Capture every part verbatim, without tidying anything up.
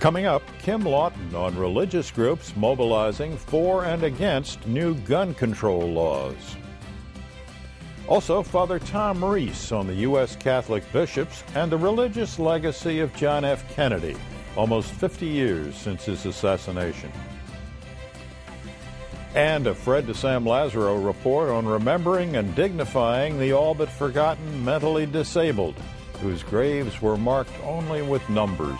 Coming up, Kim Lawton on religious groups mobilizing for and against new gun control laws. Also, Father Tom Reese on the U S Catholic bishops and the religious legacy of John F. Kennedy, almost fifty years since his assassination. And a Fred DeSam Lazaro report on remembering and dignifying the all but forgotten mentally disabled, whose graves were marked only with numbers.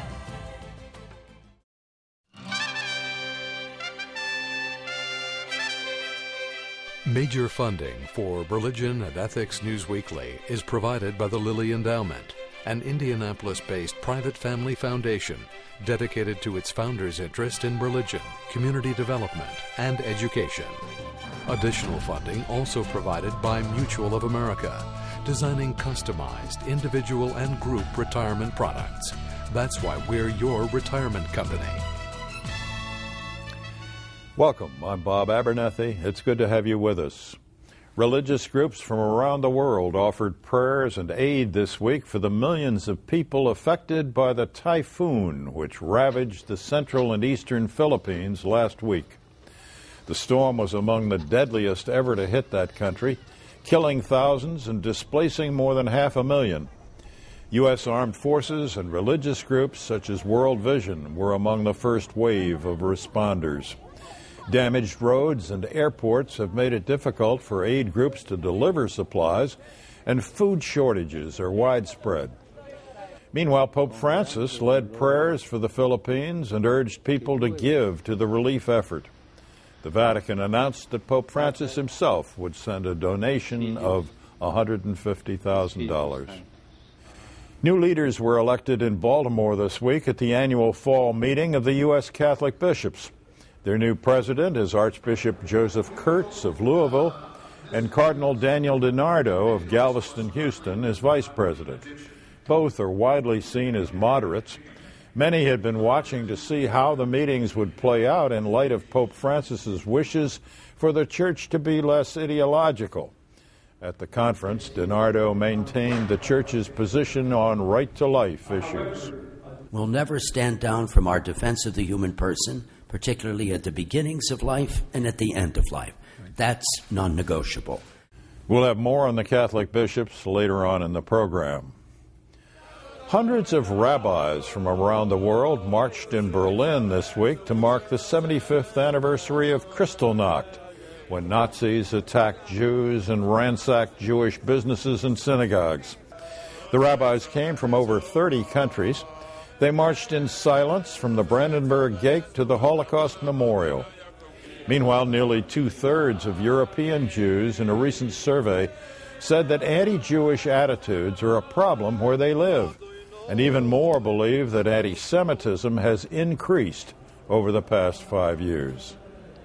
Major funding for Religion and Ethics News Weekly is provided by the Lilly Endowment, an Indianapolis-based private family foundation dedicated to its founders' interest in religion, community development, and education. Additional funding also provided by Mutual of America, designing customized individual and group retirement products. That's why we're your retirement company. Welcome. I'm Bob Abernethy. It's good to have you with us. Religious groups from around the world offered prayers and aid this week for the millions of people affected by the typhoon which ravaged the central and eastern Philippines last week. The storm was among the deadliest ever to hit that country, killing thousands and displacing more than half a million. U S Armed Forces and religious groups such as World Vision were among the first wave of responders. Damaged roads and airports have made it difficult for aid groups to deliver supplies, and food shortages are widespread. Meanwhile, Pope Francis led prayers for the Philippines and urged people to give to the relief effort. The Vatican announced that Pope Francis himself would send a donation of one hundred fifty thousand dollars. New leaders were elected in Baltimore this week at the annual fall meeting of the U S Catholic bishops. Their new president is Archbishop Joseph Kurtz of Louisville, and Cardinal Daniel DiNardo of Galveston, Houston, is vice president. Both are widely seen as moderates. Many had been watching to see how the meetings would play out in light of Pope Francis's wishes for the church to be less ideological. At the conference, DiNardo maintained the church's position on right-to-life issues. We'll never stand down from our defense of the human person, particularly at the beginnings of life and at the end of life. That's non-negotiable. We'll have more on the Catholic bishops later on in the program. Hundreds of rabbis from around the world marched in Berlin this week to mark the seventy-fifth anniversary of Kristallnacht, when Nazis attacked Jews and ransacked Jewish businesses and synagogues. The rabbis came from over thirty countries. They marched in silence from the Brandenburg Gate to the Holocaust Memorial. Meanwhile, nearly two-thirds of European Jews in a recent survey said that anti-Jewish attitudes are a problem where they live, and even more believe that anti-Semitism has increased over the past five years.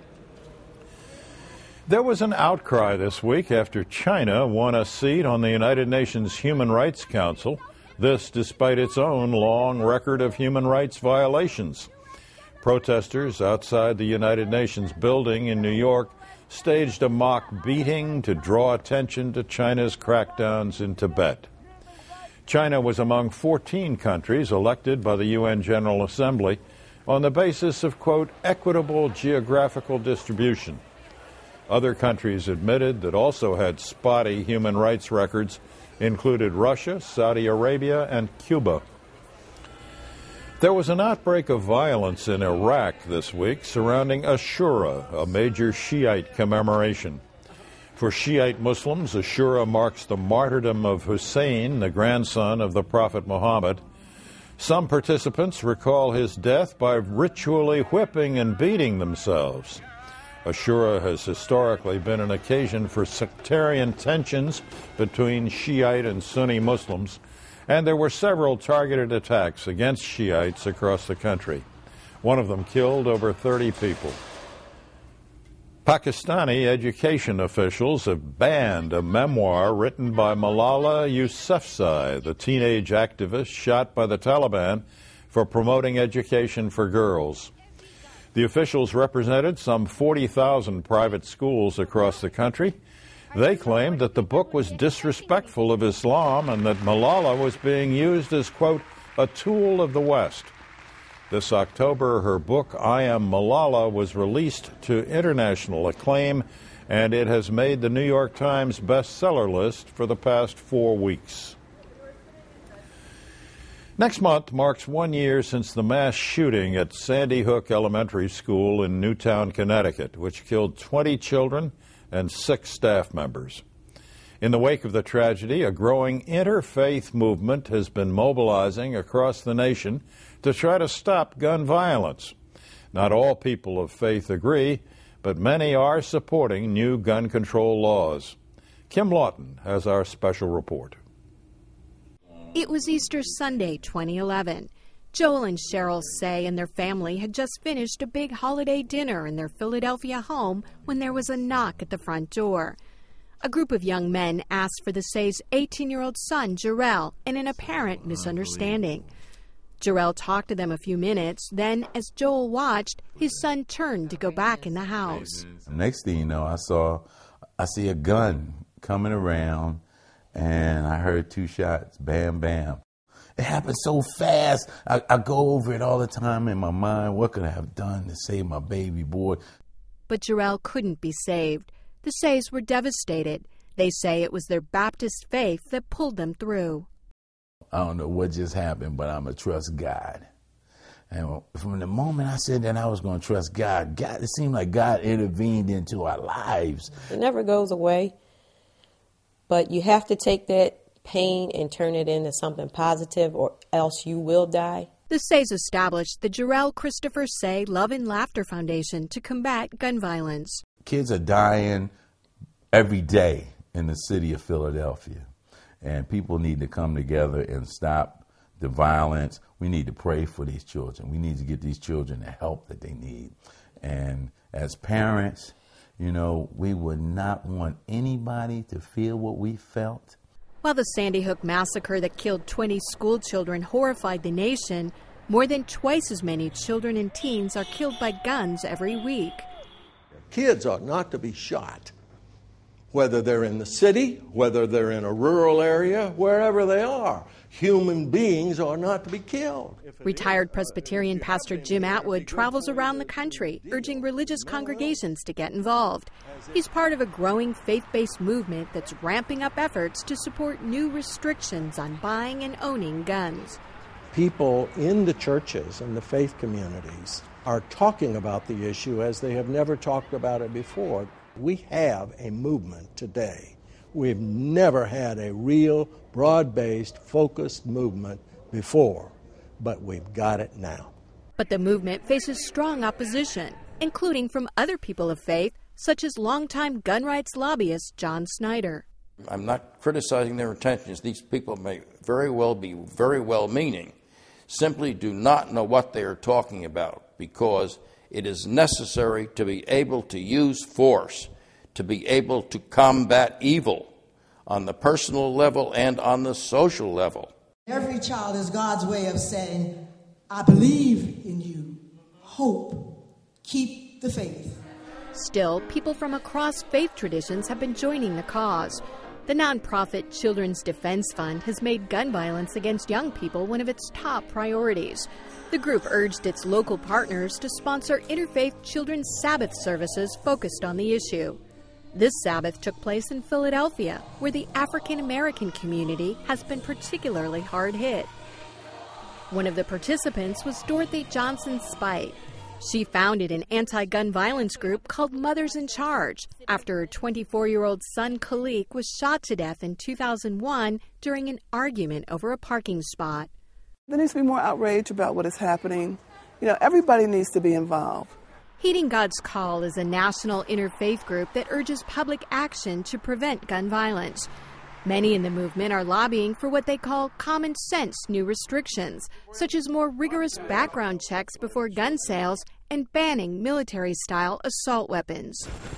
There was an outcry this week after China won a seat on the United Nations Human Rights Council. This despite its own long record of human rights violations. Protesters outside the United Nations building in New York staged a mock beating to draw attention to China's crackdowns in Tibet. China was among fourteen countries elected by the U N General Assembly on the basis of, quote, equitable geographical distribution. Other countries admitted that also had spotty human rights records included Russia, Saudi Arabia, and Cuba. There was an outbreak of violence in Iraq this week surrounding Ashura, a major Shiite commemoration. For Shiite Muslims, Ashura marks the martyrdom of Hussein, the grandson of the Prophet Muhammad. Some participants recall his death by ritually whipping and beating themselves. Ashura has historically been an occasion for sectarian tensions between Shiite and Sunni Muslims, and there were several targeted attacks against Shiites across the country. One of them killed over thirty people. Pakistani education officials have banned a memoir written by Malala Yousafzai, the teenage activist shot by the Taliban for promoting education for girls. The officials represented some forty thousand private schools across the country. They claimed that the book was disrespectful of Islam and that Malala was being used as, quote, a tool of the West. This October, her book, I Am Malala, was released to international acclaim, and it has made the New York Times bestseller list for the past four weeks. Next month marks one year since the mass shooting at Sandy Hook Elementary School in Newtown, Connecticut, which killed twenty children and six staff members. In the wake of the tragedy, a growing interfaith movement has been mobilizing across the nation to try to stop gun violence. Not all people of faith agree, but many are supporting new gun control laws. Kim Lawton has our special report. It was Easter Sunday, twenty eleven. Joel and Cheryl Say and their family had just finished a big holiday dinner in their Philadelphia home when there was a knock at the front door. A group of young men asked for the Say's eighteen-year-old son, Jarrell, in an apparent misunderstanding. Jarrell talked to them a few minutes. Then, as Joel watched, his son turned to go back in the house. Next thing you know, I saw, I see a gun coming around, and I heard two shots, bam, bam. It happened so fast. I, I go over it all the time in my mind. What could I have done to save my baby boy? But Jarrell couldn't be saved. The Says were devastated. They say it was their Baptist faith that pulled them through. I don't know what just happened, but I'm going to trust God. And from the moment I said that I was going to trust God, God, it seemed like God intervened into our lives. It never goes away, but you have to take that pain and turn it into something positive, or else you will die. The Says established the Jarrell Christopher Say Love and Laughter Foundation to combat gun violence. Kids are dying every day in the city of Philadelphia, and people need to come together and stop the violence. We need to pray for these children. We need to get these children the help that they need. And as parents, you know, we would not want anybody to feel what we felt. While the Sandy Hook massacre that killed twenty school children horrified the nation, more than twice as many children and teens are killed by guns every week. Kids ought not to be shot, whether they're in the city, whether they're in a rural area, wherever they are. Human beings are not to be killed. Retired Presbyterian Pastor Jim Atwood travels around the country, urging religious congregations to get involved. He's part of a growing faith-based movement that's ramping up efforts to support new restrictions on buying and owning guns. People in the churches and the faith communities are talking about the issue as they have never talked about it before. We have a movement today. We've never had a real, broad-based, focused movement before, but we've got it now. But the movement faces strong opposition, including from other people of faith, such as longtime gun rights lobbyist John Snyder. I'm not criticizing their intentions. These people may very well be very well-meaning, simply do not know what they are talking about, because it is necessary to be able to use force, to be able to combat evil on the personal level and on the social level. Every child is God's way of saying, I believe in you. Hope. Keep the faith. Still, people from across faith traditions have been joining the cause. The nonprofit Children's Defense Fund has made gun violence against young people one of its top priorities. The group urged its local partners to sponsor interfaith children's Sabbath services focused on the issue. This Sabbath took place in Philadelphia, where the African American community has been particularly hard hit. One of the participants was Dorothy Johnson Spite. She founded an anti-gun violence group called Mothers in Charge after her twenty-four-year-old son Khalik was shot to death in two thousand one during an argument over a parking spot. There needs to be more outrage about what is happening. You know, everybody needs to be involved. Heeding God's Call is a national interfaith group that urges public action to prevent gun violence. Many in the movement are lobbying for what they call common sense new restrictions, such as more rigorous background checks before gun sales and banning military-style assault weapons.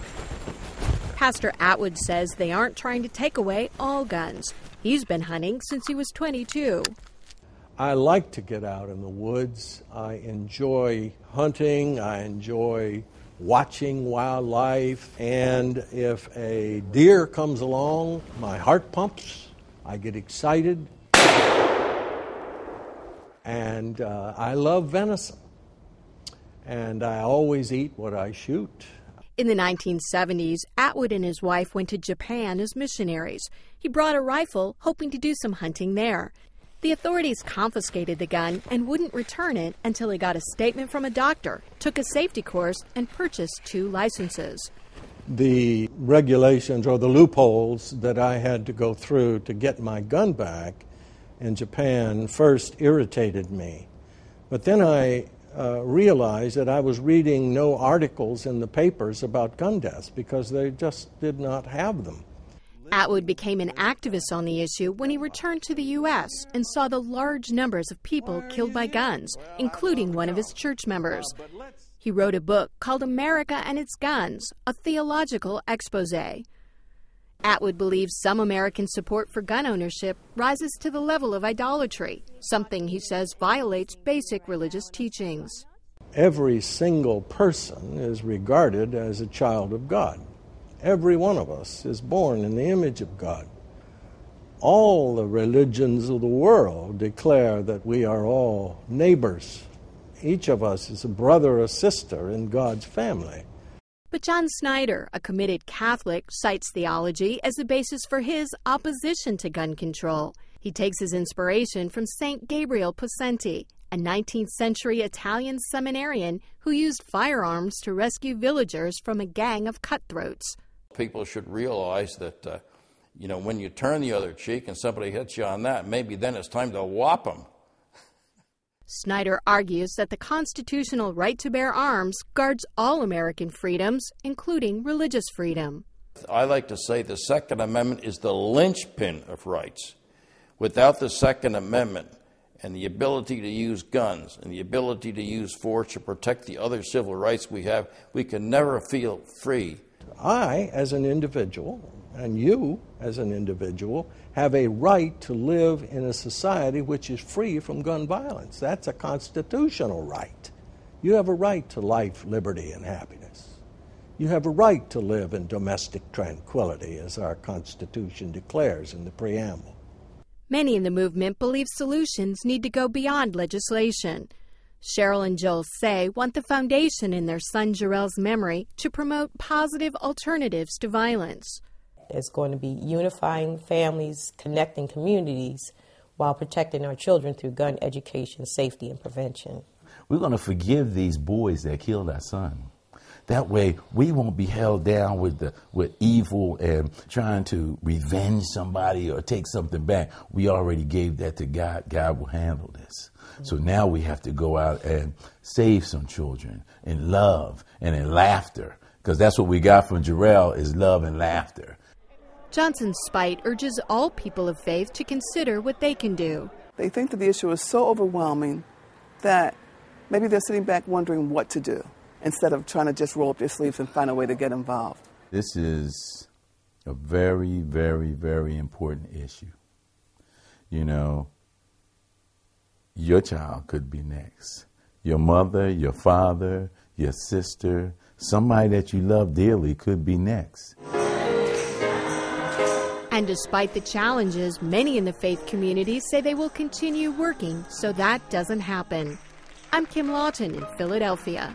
Pastor Atwood says they aren't trying to take away all guns. He's been hunting since he was twenty-two. I like to get out in the woods. I enjoy hunting. I enjoy watching wildlife, and if a deer comes along, my heart pumps, I get excited, and uh, I love venison. and I always eat what I shoot. In the nineteen seventies, Atwood and his wife went to Japan as missionaries. He brought a rifle, hoping to do some hunting there. The authorities confiscated the gun and wouldn't return it until he got a statement from a doctor, took a safety course, and purchased two licenses. The regulations or the loopholes that I had to go through to get my gun back in Japan first irritated me. But then I uh, realized that I was reading no articles in the papers about gun deaths because they just did not have them. Atwood became an activist on the issue when he returned to the U S and saw the large numbers of people killed by guns, including one of his church members. He wrote a book called America and Its Guns, a theological expose. Atwood believes some American support for gun ownership rises to the level of idolatry, something he says violates basic religious teachings. Every single person is regarded as a child of God. Every one of us is born in the image of God. All the religions of the world declare that we are all neighbors. Each of us is a brother or sister in God's family. But John Snyder, a committed Catholic, cites theology as the basis for his opposition to gun control. He takes his inspiration from Saint Gabriel Possenti, a nineteenth century Italian seminarian who used firearms to rescue villagers from a gang of cutthroats. People should realize that, uh, you know, when you turn the other cheek and somebody hits you on that, maybe then it's time to whop them. Snyder argues that the constitutional right to bear arms guards all American freedoms, including religious freedom. I like to say the Second Amendment is the linchpin of rights. Without the Second Amendment and the ability to use guns and the ability to use force to protect the other civil rights we have, we can never feel free. I, as an individual, and you, as an individual, have a right to live in a society which is free from gun violence. That's a constitutional right. You have a right to life, liberty, and happiness. You have a right to live in domestic tranquility, as our Constitution declares in the preamble. Many in the movement believe solutions need to go beyond legislation. Cheryl and Joel Say want the foundation in their son Jarrell's memory to promote positive alternatives to violence. It's going to be unifying families, connecting communities, while protecting our children through gun education, safety, and prevention. We're going to forgive these boys that killed our son. That way, we won't be held down with the with evil and trying to revenge somebody or take something back. We already gave that to God. God will handle this. So now we have to go out and save some children in love and in laughter, because that's what we got from Jarrell is love and laughter. Johnson Spite urges all people of faith to consider what they can do. They think that the issue is so overwhelming that maybe they're sitting back wondering what to do instead of trying to just roll up their sleeves and find a way to get involved. This is a very, very, very important issue. You know, your child could be next. Your mother, your father, your sister, somebody that you love dearly could be next. And despite the challenges, many in the faith community say they will continue working so that doesn't happen. I'm Kim Lawton in Philadelphia.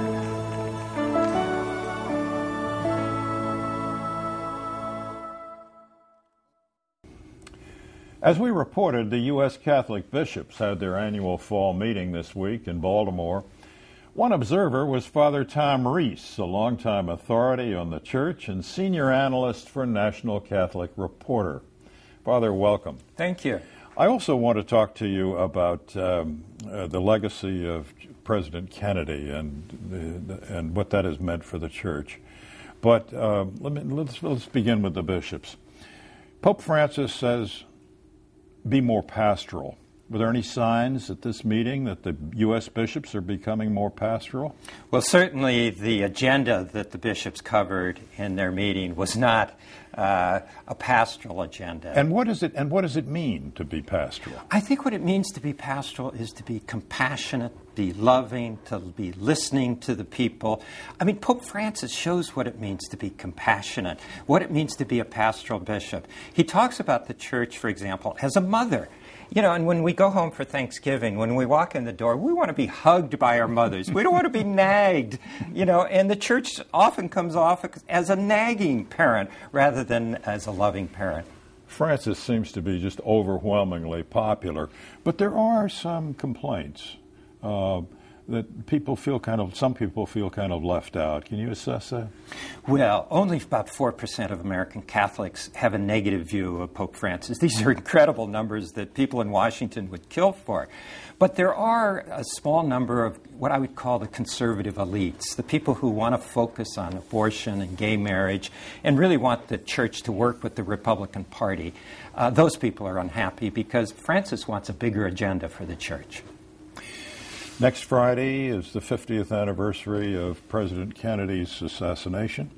As we reported, the U S Catholic bishops had their annual fall meeting this week in Baltimore. One observer was Father Tom Reese, a longtime authority on the church and senior analyst for National Catholic Reporter. Father, welcome. Thank you. I also want to talk to you about um, uh, the legacy of President Kennedy and the, and what that has meant for the church. But uh, let me, let's, let's begin with the bishops. Pope Francis says, be more pastoral. Were there any signs at this meeting that the U S bishops are becoming more pastoral? Well, certainly the agenda that the bishops covered in their meeting was not uh, a pastoral agenda. And what is it? And what does it mean to be pastoral? I think what it means to be pastoral is to be compassionate be loving, to be listening to the people. I mean, Pope Francis shows what it means to be compassionate, what it means to be a pastoral bishop. He talks about the church, for example, as a mother. You know, and when we go home for Thanksgiving, when we walk in the door, we want to be hugged by our mothers. We don't want to be nagged, you know, and the church often comes off as a nagging parent rather than as a loving parent. Francis seems to be just overwhelmingly popular, but there are some complaints uh, that people feel kind of, some people feel kind of left out. Can you assess that? Well, only about four percent of American Catholics have a negative view of Pope Francis. These are incredible numbers that people in Washington would kill for. But there are a small number of what I would call the conservative elites, the people who want to focus on abortion and gay marriage and really want the church to work with the Republican Party. Uh, those people are unhappy because Francis wants a bigger agenda for the church. Next Friday is the fiftieth anniversary of President Kennedy's assassination.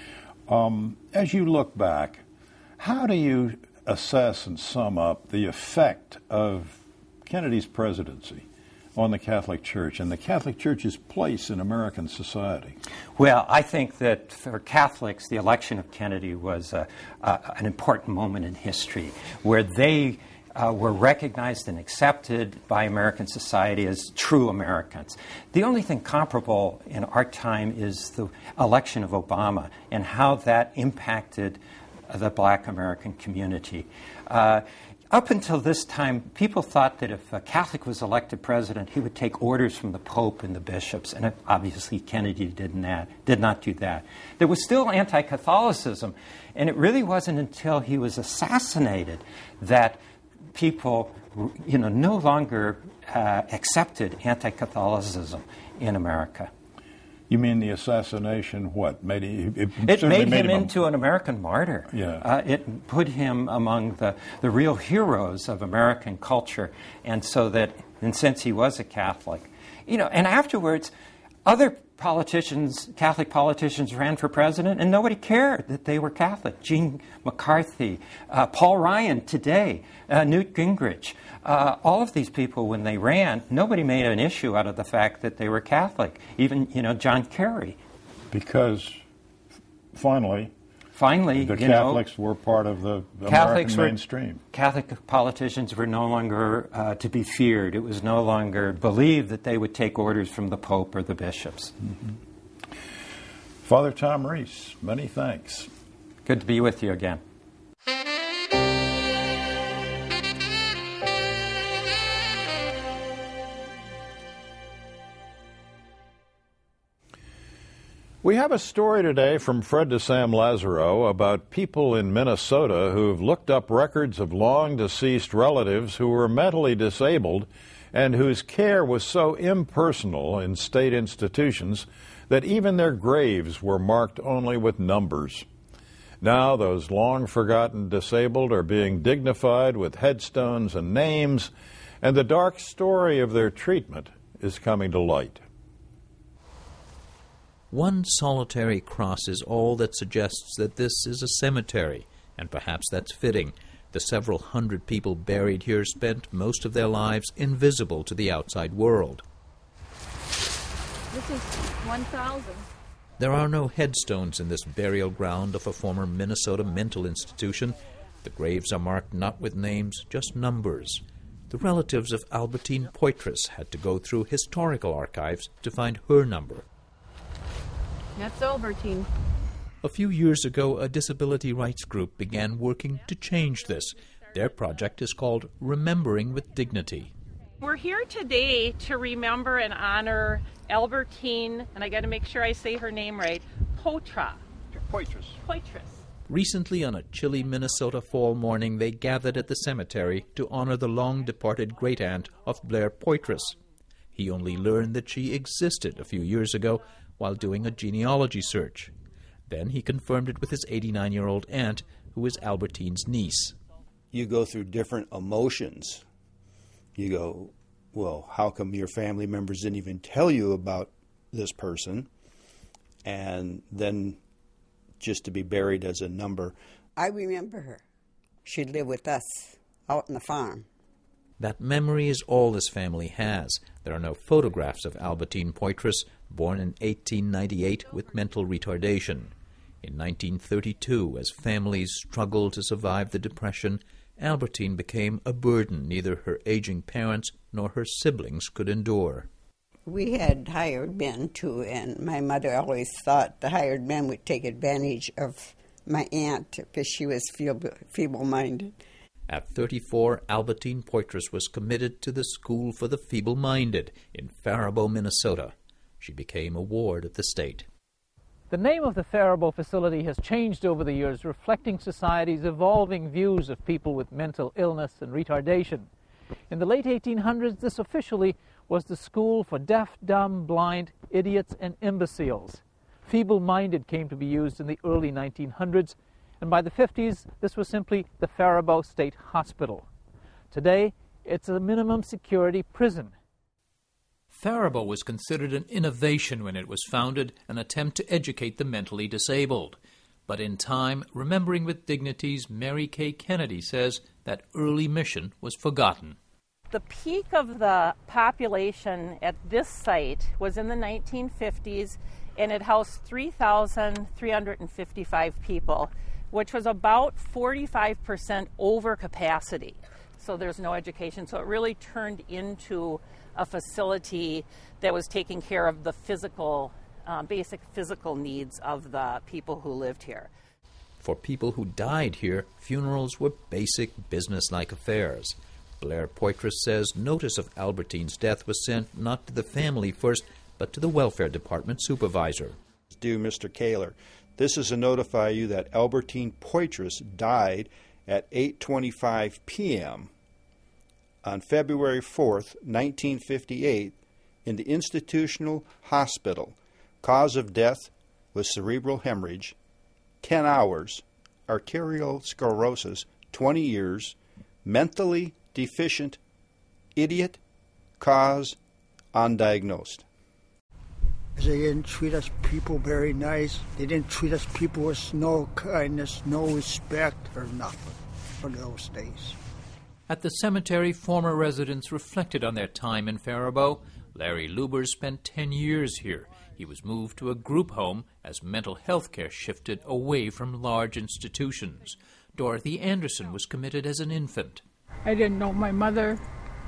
Um, as you look back, how do you assess and sum up the effect of Kennedy's presidency on the Catholic Church and the Catholic Church's place in American society? Well, I think that for Catholics, the election of Kennedy was uh, uh, an important moment in history where they Uh, were recognized and accepted by American society as true Americans. The only thing comparable in our time is the election of Obama and how that impacted uh, the black American community. Uh, up until this time, people thought that if a Catholic was elected president, he would take orders from the Pope and the bishops, and obviously Kennedy did not, did not do that. There was still anti-Catholicism, and it really wasn't until he was assassinated that people, you know, no longer uh, accepted anti-Catholicism in America. You mean the assassination, what? Made he, it it made, made him, him into a, an American martyr. Yeah. Uh, it put him among the, the real heroes of American culture, and so that, and since he was a Catholic, you know, and afterwards, other politicians, Catholic politicians, ran for president, and nobody cared that they were Catholic. Gene McCarthy, uh, Paul Ryan today, uh, Newt Gingrich, uh, all of these people, when they ran, nobody made an issue out of the fact that they were Catholic. Even, you know, John Kerry. Because finally, finally, the you Catholics know, were part of the Catholics American were, mainstream. Catholic politicians were no longer uh, to be feared. It was no longer believed that they would take orders from the Pope or the bishops. Mm-hmm. Father Tom Reese, many thanks. Good to be with you again. We have a story today from Fred de Sam Lazaro about people in Minnesota who've looked up records of long-deceased relatives who were mentally disabled and whose care was so impersonal in state institutions that even their graves were marked only with numbers. Now those long-forgotten disabled are being dignified with headstones and names, and the dark story of their treatment is coming to light. One solitary cross is all that suggests that this is a cemetery, and perhaps that's fitting. The several hundred people buried here spent most of their lives invisible to the outside world. This is one thousand. There are no headstones in this burial ground of a former Minnesota mental institution. The graves are marked not with names, just numbers. The relatives of Albertine Poitras had to go through historical archives to find her number. That's Albertine. A few years ago, a disability rights group began working to change this. Their project is called Remembering with Dignity. We're here today to remember and honor Albertine, and I got to make sure I say her name right, Potra. Poitras. Poitras. Recently, on a chilly Minnesota fall morning, they gathered at the cemetery to honor the long-departed great-aunt of Blair Poitras. He only learned that she existed a few years ago while doing a genealogy search. Then he confirmed it with his eighty-nine-year-old aunt, who is Albertine's niece. You go through different emotions. You go, well, how come your family members didn't even tell you about this person? And then just to be buried as a number. I remember her. She lived with us out on the farm. That memory is all this family has. There are no photographs of Albertine Poitras, born in eighteen ninety-eight with mental retardation. In nineteen thirty-two, as families struggled to survive the Depression, Albertine became a burden neither her aging parents nor her siblings could endure. We had hired men, too, and my mother always thought the hired men would take advantage of my aunt because she was feeble-minded. At thirty-four, Albertine Poitras was committed to the School for the Feeble-Minded in Faribault, Minnesota. She became a ward of the state. The name of the Faribault facility has changed over the years, reflecting society's evolving views of people with mental illness and retardation. In the late eighteen hundreds, this officially was the School for Deaf, Dumb, Blind, Idiots, and Imbeciles. Feeble-minded came to be used in the early nineteen hundreds, and by the fifties, this was simply the Faribault State Hospital. Today, it's a minimum security prison. Faribault was considered an innovation when it was founded, an attempt to educate the mentally disabled. But in time, remembering with dignity's Mary Kay Kennedy says that early mission was forgotten. The peak of the population at this site was in the nineteen fifties, and it housed three thousand three hundred fifty-five people, which was about forty-five percent over capacity. So there's no education. So it really turned into a facility that was taking care of the physical, uh, basic physical needs of the people who lived here. For people who died here, funerals were basic business-like affairs. Blair Poitras says notice of Albertine's death was sent not to the family first, but to the welfare department supervisor. Dear Mister Kaler, this is to notify you that Albertine Poitras died at eight twenty-five p.m. on February fourth, nineteen fifty-eight, in the institutional hospital. Cause of death was cerebral hemorrhage, ten hours, arterial sclerosis, twenty years, mentally deficient, idiot, cause undiagnosed. They didn't treat us people very nice. They didn't treat us people with no kindness, no respect, or nothing for those days. At the cemetery, former residents reflected on their time in Faribault. Larry Luber spent ten years here. He was moved to a group home as mental health care shifted away from large institutions. Dorothy Anderson was committed as an infant. I didn't know my mother,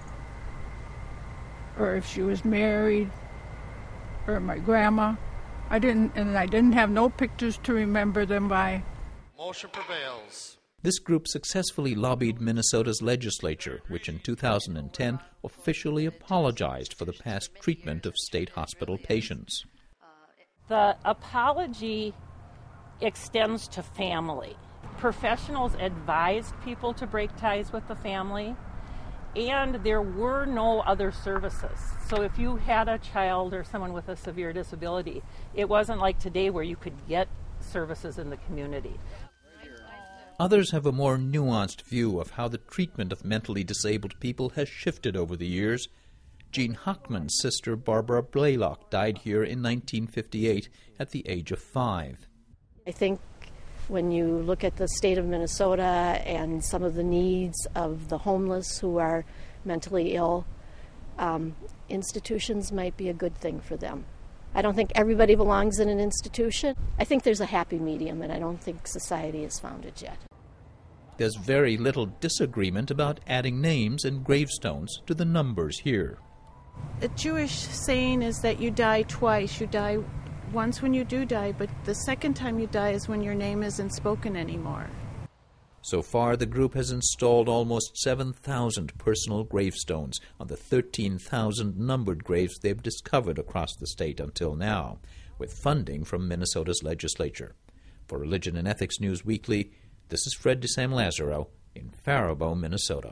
or if she was married, or my grandma. I didn't, and I didn't have no pictures to remember them by. Motion prevails. This group successfully lobbied Minnesota's legislature, which in two thousand ten officially apologized for the past treatment of state hospital patients. The apology extends to family. Professionals advised people to break ties with the family, and there were no other services. So if you had a child or someone with a severe disability, it wasn't like today where you could get services in the community. Others have a more nuanced view of how the treatment of mentally disabled people has shifted over the years. Jean Hockman's sister Barbara Blaylock died here in nineteen fifty-eight at the age of five. I think when you look at the state of Minnesota and some of the needs of the homeless who are mentally ill, um, institutions might be a good thing for them. I don't think everybody belongs in an institution. I think there's a happy medium, and I don't think society has found it yet. There's very little disagreement about adding names and gravestones to the numbers here. A Jewish saying is that you die twice. You die once when you do die, but the second time you die is when your name isn't spoken anymore. So far, the group has installed almost seven thousand personal gravestones on the thirteen thousand numbered graves they've discovered across the state until now, with funding from Minnesota's legislature. For Religion and Ethics News Weekly, this is Fred DeSam Lazaro in Faribault, Minnesota.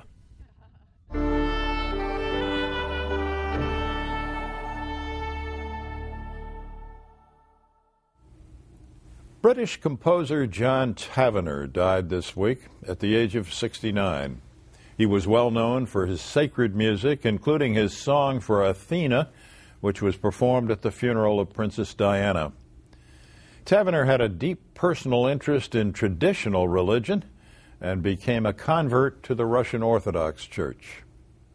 British composer John Tavener died this week at the age of sixty-nine. He was well known for his sacred music, including his song for Athena, which was performed at the funeral of Princess Diana. Tavener had a deep personal interest in traditional religion and became a convert to the Russian Orthodox Church.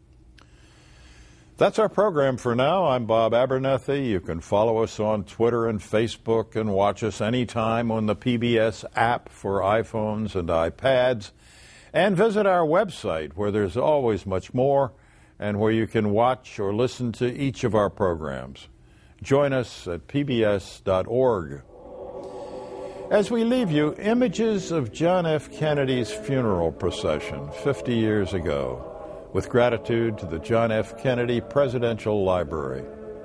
That's our program for now. I'm Bob Abernethy. You can follow us on Twitter and Facebook and watch us anytime on the P B S app for iPhones and iPads. And visit our website where there's always much more and where you can watch or listen to each of our programs. Join us at P B S dot org. As we leave you, images of John F. Kennedy's funeral procession fifty years ago, with gratitude to the John F. Kennedy Presidential Library.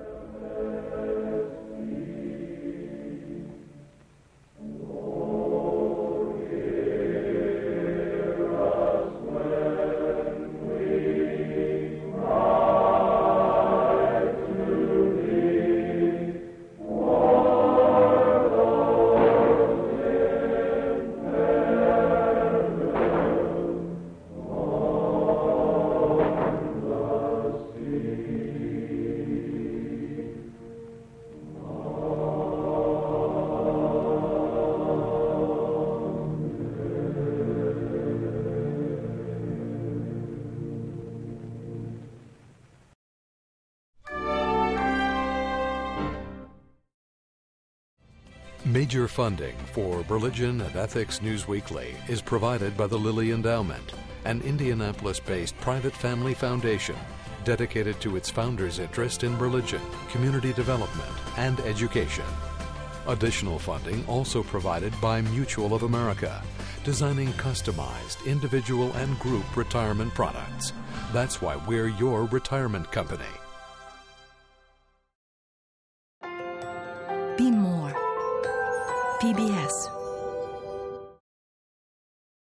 Major funding for Religion and Ethics News Weekly is provided by the Lilly Endowment, an Indianapolis-based private family foundation dedicated to its founders' interest in religion, community development, and education. Additional funding also provided by Mutual of America, designing customized individual and group retirement products. That's why we're your retirement company. Be more. P B S.